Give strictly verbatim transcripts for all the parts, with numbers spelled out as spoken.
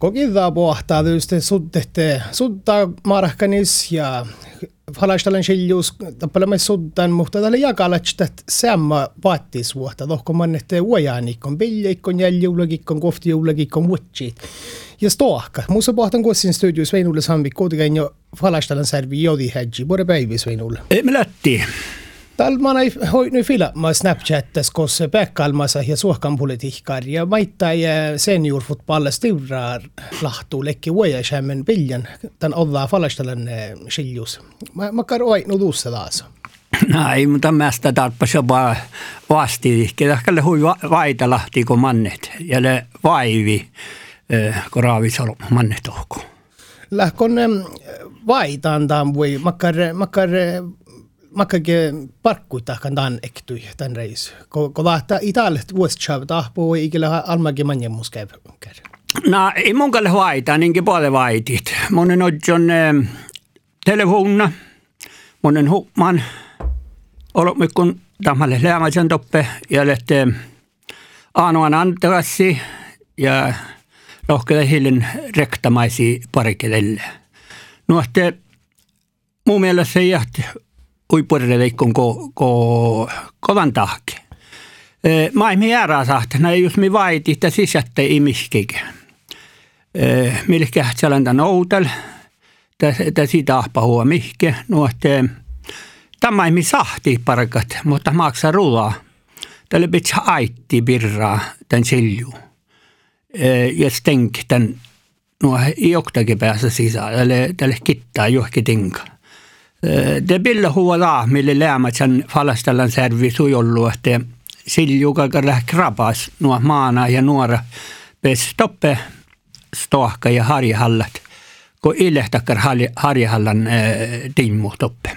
Kokilla pohtaa tietysti suttehte suttaa markkanis ja falastelen siljus tappelemme suttan mutta tällä jakalatsta samma vaattisvuotta tohko mannette uojaanikon biljeikon jäljuulagikon koftijuulagikon vuotsit ja stohka muussa pohtan kuossin studio Sveinulle sambi kuitenkin jo falastelen servi jodi hedgi både päivi Sveinulle ei me lätti. Täällä mä näin hoidin filmaa Snapchatissa, koska päkkalmassa ja suohkan politiikkaan ja maittaa ja seniorfotballa stiuraa lahtuu lekki vuojasämmen viljan tämän ollaan falastelen siljus. Mä, mä käyn oiknu tuossa taas. Näin, mutta mä sitä tarppas jopa vasti. Ketäkälle hui vaita lahti kun mannet ja le vaivi, kun raavisolo mannet ohko. Lähkon vaitaan tämän voi, makkar, makkar Makkakin parkkuittakan tämän ektui tämän reissu. Kun lähtee Italiasta vuosittain tahpuu, ikinä almakin manjemus käy. No, ei mun kalle vaita, niinkin paljon vaitit. Monen on äh, telefonna, monen huuman. Ollut mikun tämmölle läämäisen toppe ja lähtee aanoan antakassi ja rohkeille hillen rektamaisi parikelelle. Nuotte mun mielestä se jähti uipurreleikon ko, ko, kovan tahki. E, mä emme järää sahtena, jos me vaiti, että sisätte imiskikin. E, Milkä sellainen outel, että siitä ahpahua mihke. Nuotte, tämä emme sahti parkat, mutta maksaa rullaa. Tälle pitää aitti birraa tämän silju. E, ja stenk tämän, nuo joktakin päässä sisään, tälle, tälle kittaa johonkin tinkaan. Det billa huolaa, mille läämätsän falastellan servi sujollu, että siljuka käydä krabas nuo maana ja nuora pes toppe stohka ja harjahallat, kun ilehtakar harjahallan äh, timmu toppe.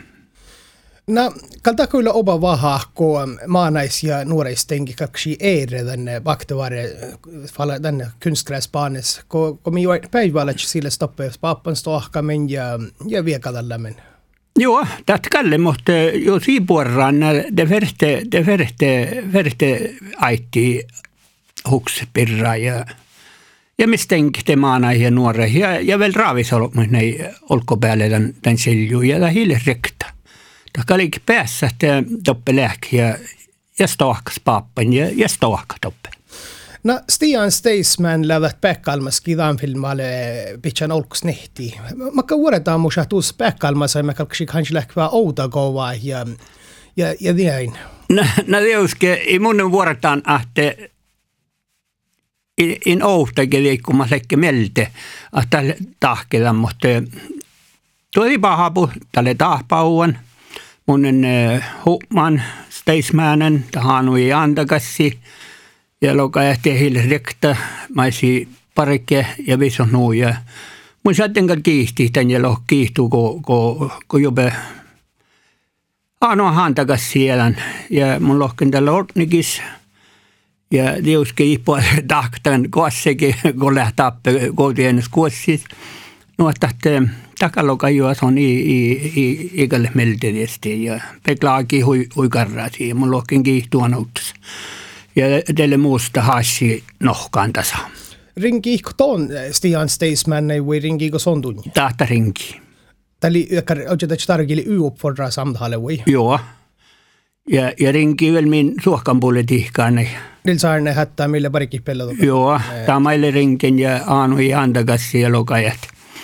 No, kalta kyllä oba vahaa, kun maanais ja nuoreistenki kaksi eire tänne vaktavare tänne kunstgräsbanes, kun mi päivällä sille stoppe pappan stohkamen ja, ja viekadallamen. Joo, tätkälle, mutta jo siipuoraan det verte, det verte, verte aitti hukspirra ja ja mistenkin te maana ja nuore ja ja väl raavisolo nei olko päälle den den silju ja det hille rekta. Det kallik päässä te toppe lähki ja ja stohkas pappan ja ja stohka toppe. No, Stian Staysman lävät päkkalmas kidan filmalle pitchan olkus nehti. Makka vuodetaan musta tuus päkkalmassa ja mä kalksi kansi lähkvää outa kovaa ja ja ja näin. No, no teuske i mun vuodetaan ahte in, in ouhtakin liikkumaan sekä melte ahta tahkella, mutta tuo ei pahapu tälle tahpauan. Munen äh, huuman Staysmanen tahanui antakassi. Ja loka ehti hille rekta, maisi parike ja viso nuu. Ja mun sattenkaan kiihti tän ja loh kiihtuu, kun ko, ko jobe aanoa hantakas siellä. Ja mun lohken tällä ortnikis. Ja liuske ihpua tahtan kuossekin, kun lähtee koutiennes kuossis. Nuottatte takaloka juos on ikälle meltediesti. Ja peklaakin hui, huikarraasi. Ja mun lohken kiihtuu anoutus. Ja teille muusta haasi nohkaan tasa. Ringi ton Stian Staysman ei voi ringi ko sondun. Tahta ringi. Täli ökar oikeastaan tarkili uuppordra samtale voi. Joo. Ja ja ringi vel min suohkan politiikkaan. Nil saarne hättää mille parikin pelata. Joo, tamaille ringin ja aanu ja antakassi ja lokajat.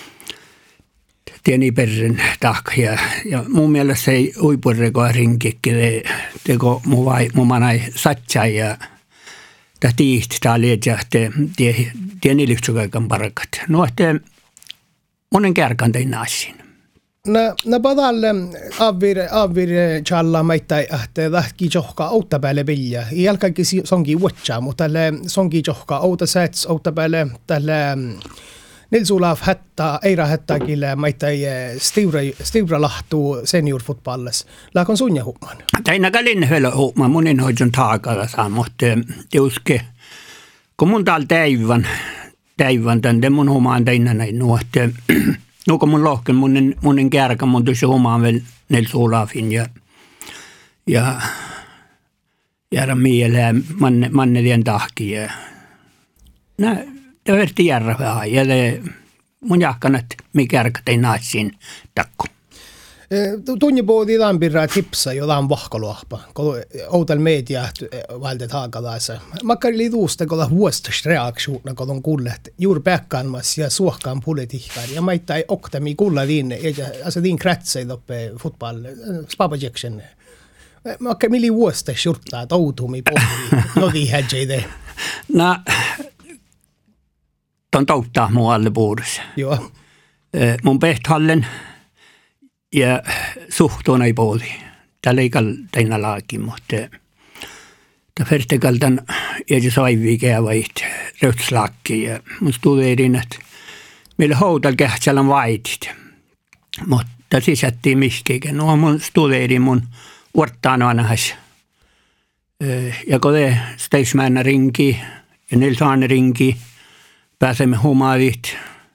Tieni perren tahkia. Ja mun mielestä se ei uipurrekoa rinkikin. Teko mun vai mun manai satsaa ja tämä tiihti tämä lietsä, että tieni lyhtsukaikan parakat. No, että monen kärkan tein naisin. No, no padalle avir, avir challa maittai, että lähki johka autta päälle vilja. Jälkäkin sonki uotsaa, mutta tälle sonki johka auta sets, autta päälle tälle Nilsulaf hättää, eira hättääkille maittai stiura lahtuu seniorfotballes. Lähkon sunja huuman. Täinä kalin höllä huuman, monin hoidon taakalla saa, mutta teuske, kun mun täällä täivän, täivän tänne mun huumaan teinä näin nuotte. No kun mun lohken, monin, monin kärkä, mun tuossa huumaan vielä Nilsulafin ja ja jäädä mieleen manne, manne tien tahki. Ja nää, det verti järvää ja det mun jahkanat mikärkat ei naisiin takku. Tunni puhuti lämpirää tipsa jo tämän vahkaluahpa, kun outel media valtet haakalaisa. Makkari liituusta, kun on vuostasta reaktiona, kun on kuullet juuri päkkaanmas ja suohkaan politiikkaan. Ja maita ei oktami kuulla liinne, alltså din kratsei toppe fotboll, spapajeksenne. Makkari milli vuostasta shurttaa toutumi pohjii, jodi hädjeide. No, ton touttaa mun alle puudessa. Joo. Mun pehthallen ja suhtuun ei puoli. Tällä ei kall teina laakin, mutta tämä vertikaltan jäi saivi käyvät rötslakki ja mun studeerin, että meillä houtalla kähtsälän vaitit. Mutta sisättiin miskikin. No mun studeerin mun vuortaan vanhas. Ja kun te Steismäänä rinki ja Nilsaan rinki, pääsemme humaavit.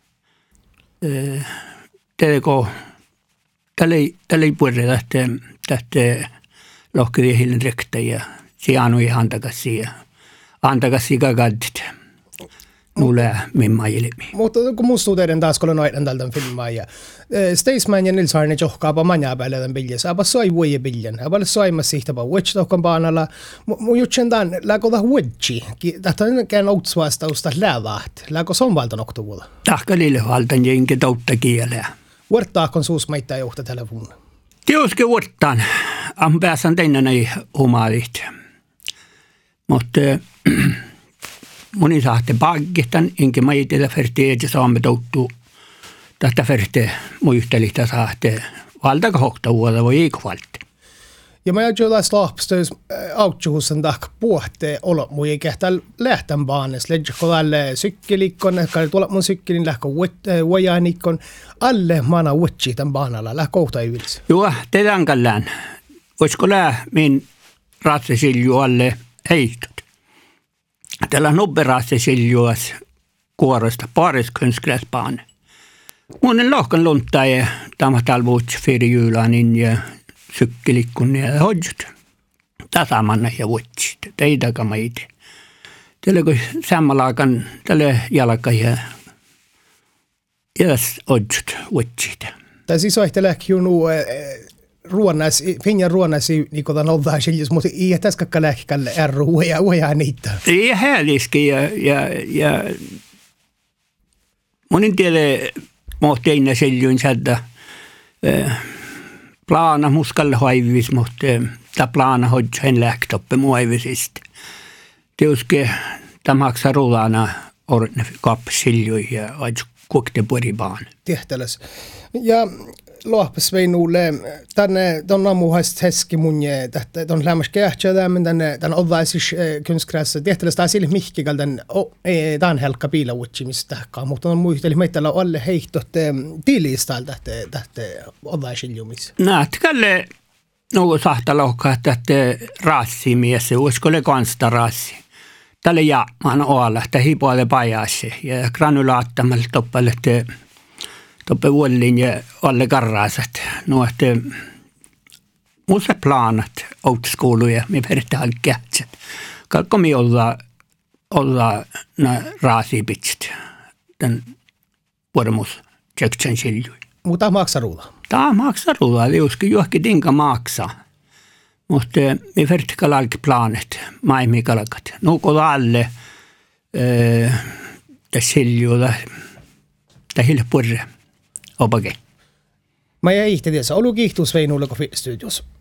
Teleko Tällä ei, tällä ei puhuta tästä, tästä lohkivihilin rektä ja sianu ei antakasi ja antakasi kakaddit. Nulle mimma ilmi. Mutta kun musta teidän taas kun noidan tältä filmaa ja Staysman ja Nils Harne johkaapa manja päälle tämän biljessä. Aba soi vuoje biljen. Aba soi mä sihtapa wedge tohkan paanalla. Mu jutsen tämän läkö ta wedge. Tätä on kään outsvastausta lävaht. Läkö son valtan oktovuolla. Tahka lille valtan jenke toutta kieleä. Vuortaakon suus maittaa johta telefoon. Tiuske vuortaan. Am pääsän teinä näin humaalit. Mutta moni saatte paggittan, enkä maitella färte, että saamme touttua. Tästä färte muistelista saatte valtaka hokta vuoda voi eikö valti. Ja mä jäin jollain slahpstöys autjuhusen tahka puhtee olo mui eikä täällä lähtän baanes. Ledjäkö tälle sykkelikkon, ehkä tuolla mun sykkelin lähkö uojanikon. Alle mana uotsi tämän baanalla, lähkö kohta ei vilsi. Joo, teidän kallään. Voisiko lää min raatsesilju alle heitot? Tällä on nobbe raatsesiljuas kuorosta paris kunskläsbaan. Mun en lohkan luntaa ja tämä talvuutsi fyrir juulanin ja sykkelikkun ja hodjut. Tasamanna ja vuotsit. Teidäkä maiti. Tällä kun sammalaakan tällä jalka ja jäs hodjut vuotsit. Tämä siis oihteläkin jo nuu ruonas, finja ruonasi niin kuin tämän oltaan siljus, mutta ei tässä kakka lähkälle ärru ja uojaa niitä. Ei häliski ja, ja, ja monin tiedä mohteinä siljun sädä plaana muskalle haivis, mutta tämä plaana hodjen lähtöppe muoivisista. Tiuske tämä maksaa rullana orne kappsiljui ja aiju kuokte puolibaan. Tehtäläs. Ja lohpas veinulle tänne ton aamuhaiset heski munje tästä ton lämmäs kähtsä tämän tänne tän odvaisis kunskrässä tehtäläs taas sille mihkikal tän tän helkka piilauutsimista ka mutta on muisteli meitellä alle heihtot tilistalta tästä odvaisiljumis. Näet kalle no sahta lohka tästä rassimies uskolle kansta rassi. Tälle ja man olla että hipoale pajasi ja granulaattamalla toppalle te toppe vuolin ja alle karraasat. No, että musta planat outoskouluja, me vertaa halkkeatsat. Kalko me olla, olla na raasipitsit, tämän vuodemus tjöksän siljui. Mutta maksaa ruulla? Tämä maksaa ruulla, liuskin johonkin tinka maksaa. Mutta me vertaa halkki planet, maimi kalkat. Nuko alle tässä siljuilla, tämä hille purre. Opake. Mä jäi ihte tiedä, olu kiihtuus veinulle, kun studios.